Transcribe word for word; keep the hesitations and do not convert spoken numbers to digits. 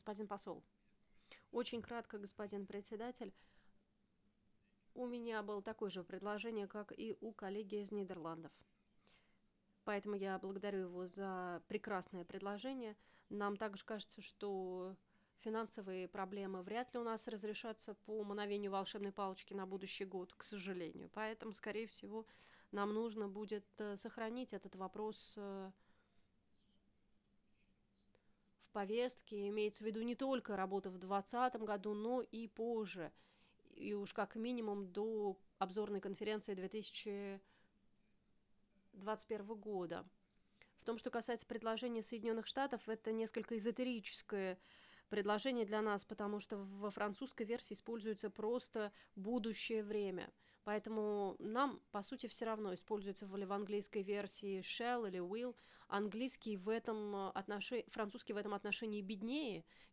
господин посол. Очень кратко, господин председатель. У меня было такое же предложение, как и у коллеги из Нидерландов. Поэтому я благодарю его за прекрасное предложение. Нам также кажется, что финансовые проблемы вряд ли у нас разрешатся по мановению волшебной палочки на будущий год, к сожалению. Поэтому, скорее всего, нам нужно будет э, сохранить этот вопрос э, в повестке. Имеется в виду не только работа в двадцатом году, но и позже. И уж как минимум до обзорной конференции две тысячи двадцать первого года. В том, что касается предложения Соединенных Штатов, это несколько эзотерическое предложение для нас, потому что во французской версии используется просто будущее время. Поэтому нам, по сути, все равно, используется ли в английской версии shall или will. Английский в этом отношении, французский в этом отношении беднее,